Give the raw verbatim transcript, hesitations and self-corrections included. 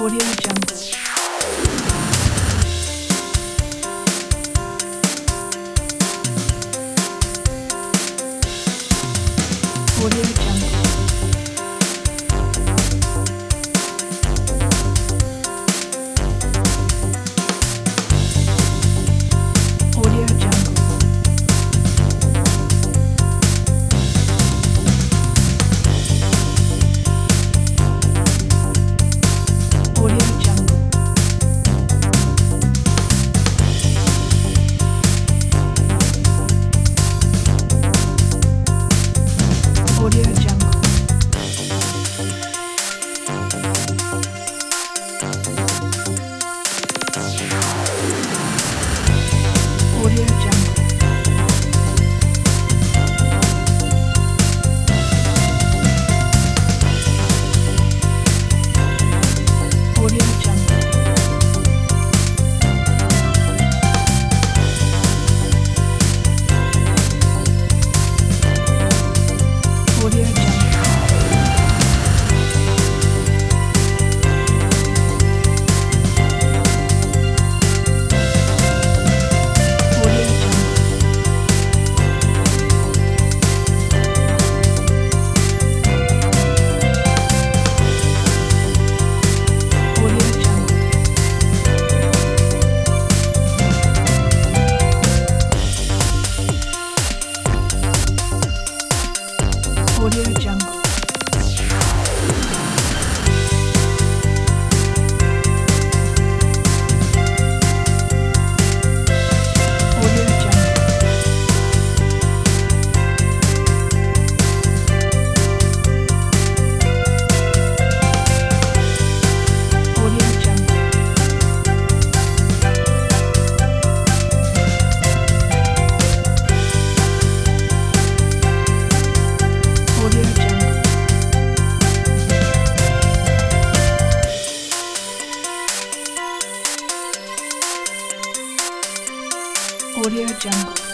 Audio Jungle. Audio Jungle. Audio Jungle. Audio Jungle. Audio Jungle. Audio Jungle. Audio Jungle. Audio Jungle. Audio Jungle. Audio Jungle. Audio Jungle. Audio Jungle. Audio Jungle. Audio Jungle. Audio Jungle.